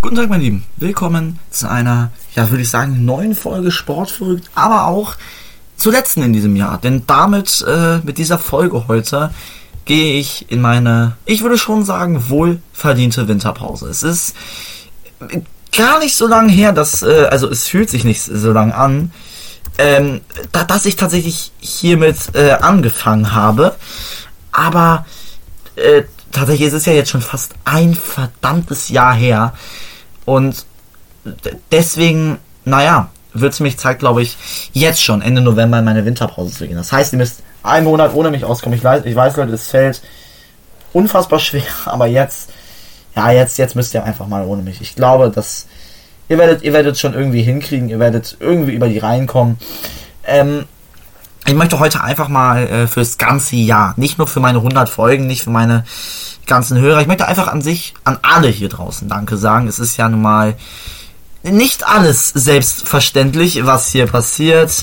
Guten Tag, meine Lieben. Willkommen zu einer, würde ich sagen, neuen Folge Sportverrückt, aber auch zur letzten in diesem Jahr. Denn damit, mit dieser Folge heute, gehe ich in meine, ich würde schon sagen, wohlverdiente Winterpause. Es ist gar nicht so lange her, dass, es fühlt sich nicht so lang an, dass ich tatsächlich hiermit angefangen habe. Aber tatsächlich ist es ja jetzt schon fast ein verdammtes Jahr her. Und deswegen, wird es mich Zeit, glaube ich, jetzt schon Ende November in meine Winterpause zu gehen. Das heißt, ihr müsst einen Monat ohne mich auskommen. Ich weiß, Leute, es fällt unfassbar schwer, aber jetzt müsst ihr einfach mal ohne mich. Ich glaube, dass ihr werdet schon irgendwie hinkriegen, ihr werdet irgendwie über die Reihen kommen. Ich möchte heute einfach mal fürs ganze Jahr, nicht nur für meine 100 Folgen, nicht für meine ganzen Hörer, ich möchte einfach an alle hier draußen Danke sagen. Es ist ja nun mal nicht alles selbstverständlich, was hier passiert.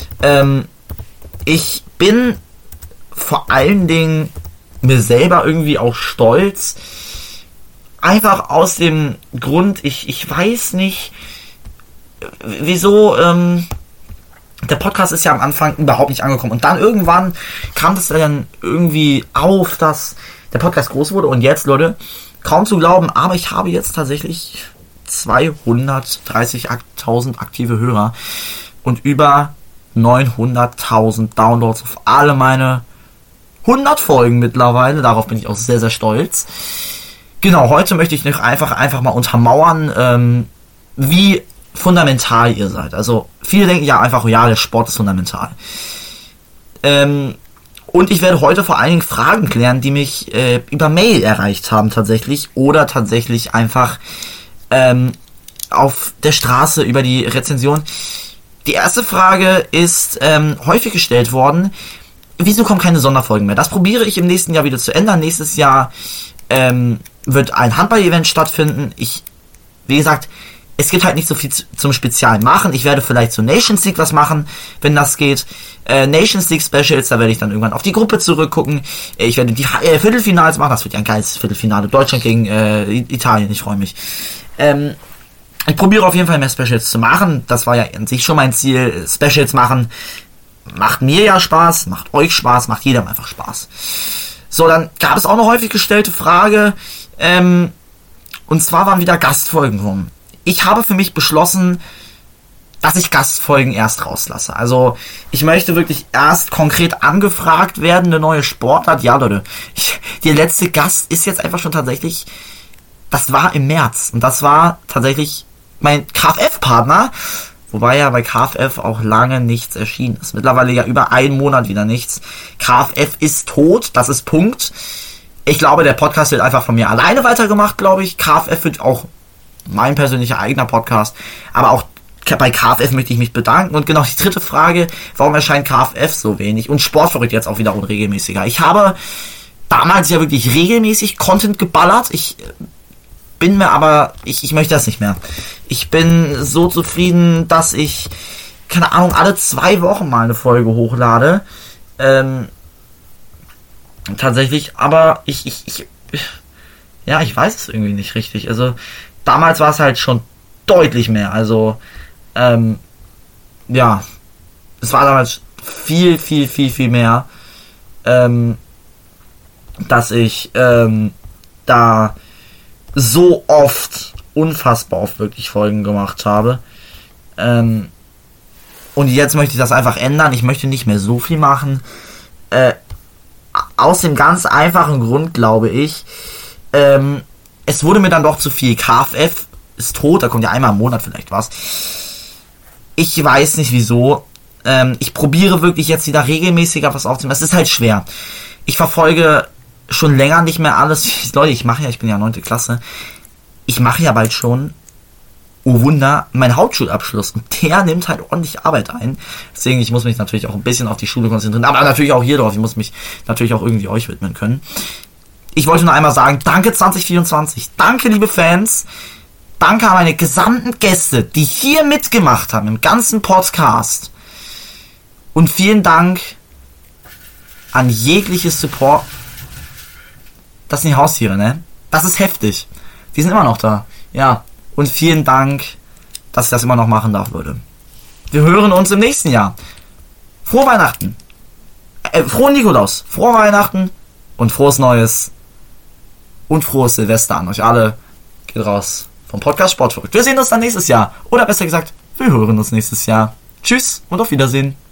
Ich bin vor allen Dingen mir selber irgendwie auch stolz. Einfach aus dem Grund, ich weiß nicht, wieso, der Podcast ist ja am Anfang überhaupt nicht angekommen. Und dann irgendwann kam das dann irgendwie auf, dass der Podcast groß wurde. Und jetzt, Leute, kaum zu glauben, aber ich habe jetzt tatsächlich 230.000 aktive Hörer und über 900.000 Downloads auf alle meine 100 Folgen mittlerweile. Darauf bin ich auch sehr, sehr stolz. Genau, heute möchte ich noch einfach mal untermauern, wie fundamental ihr seid. Also viele denken ja einfach, der Sport ist fundamental. Und ich werde heute vor allen Dingen Fragen klären, die mich über Mail erreicht haben tatsächlich oder tatsächlich einfach auf der Straße über die Rezension. Die erste Frage ist häufig gestellt worden: Wieso kommen keine Sonderfolgen mehr? Das probiere ich im nächsten Jahr wieder zu ändern. Nächstes Jahr wird ein Handball-Event stattfinden. Wie gesagt, es gibt halt nicht so viel zum Spezialen machen. Ich werde vielleicht zur Nations League was machen, wenn das geht. Nations League Specials, da werde ich dann irgendwann auf die Gruppe zurückgucken. Ich werde die Viertelfinals machen. Das wird ja ein geiles Viertelfinale. Deutschland gegen Italien. Ich freue mich. Ich probiere auf jeden Fall mehr Specials zu machen. Das war ja an sich schon mein Ziel. Specials machen macht mir ja Spaß, macht euch Spaß, macht jedem einfach Spaß. So, dann gab es auch eine häufig gestellte Frage. Und zwar waren wieder Gastfolgen rum. Ich habe für mich beschlossen, dass ich Gastfolgen erst rauslasse. Also ich möchte wirklich erst konkret angefragt werden, eine neue Sportart. Ja, Leute, der letzte Gast ist jetzt einfach schon tatsächlich, das war im März. Und das war tatsächlich mein KFF-Partner. Wobei ja bei KFF auch lange nichts erschienen ist. Mittlerweile ja über einen Monat wieder nichts. KFF ist tot, das ist Punkt. Ich glaube, der Podcast wird einfach von mir alleine weitergemacht, glaube ich. KFF wird auch mein persönlicher eigener Podcast. Aber auch bei KFF möchte ich mich bedanken. Und genau die dritte Frage: Warum erscheint KFF so wenig? Und Sportverrückt jetzt auch wieder unregelmäßiger. Ich habe damals ja wirklich regelmäßig Content geballert. Ich bin mir aber, ich möchte das nicht mehr. Ich bin so zufrieden, dass ich, keine Ahnung, alle 2 Wochen mal eine Folge hochlade. Tatsächlich, aber ich weiß es irgendwie nicht richtig. Also damals war es halt schon deutlich mehr. Also es war damals viel mehr, dass ich da so unfassbar oft wirklich Folgen gemacht habe. Und jetzt möchte ich das einfach ändern. Ich möchte nicht mehr so viel machen. Aus dem ganz einfachen Grund, glaube ich, es wurde mir dann doch zu viel. KFF ist tot, da kommt ja einmal im Monat vielleicht was. Ich weiß nicht wieso. Ich probiere wirklich jetzt wieder regelmäßiger was aufzunehmen. Es ist halt schwer. Ich verfolge schon länger nicht mehr alles. Leute, ich bin ja 9. Klasse. Ich mache ja bald schon, oh Wunder, meinen Hauptschulabschluss. Und der nimmt halt ordentlich Arbeit ein. Deswegen, ich muss mich natürlich auch ein bisschen auf die Schule konzentrieren. Aber natürlich auch hier drauf. Ich muss mich natürlich auch irgendwie euch widmen können. Ich wollte nur einmal sagen, danke 2024. Danke, liebe Fans. Danke an meine gesamten Gäste, die hier mitgemacht haben, im ganzen Podcast. Und vielen Dank an jegliches Support. Das sind die Haustiere, ne? Das ist heftig. Die sind immer noch da. Ja. und vielen Dank, dass ich das immer noch machen darf, Leute. Wir hören uns im nächsten Jahr. Frohe Weihnachten. Frohen Nikolaus. Frohe Weihnachten und frohes Neues und frohes Silvester an euch alle. Geht raus vom Podcast Sportverrückt. Wir sehen uns dann nächstes Jahr. Oder besser gesagt, wir hören uns nächstes Jahr. Tschüss und auf Wiedersehen.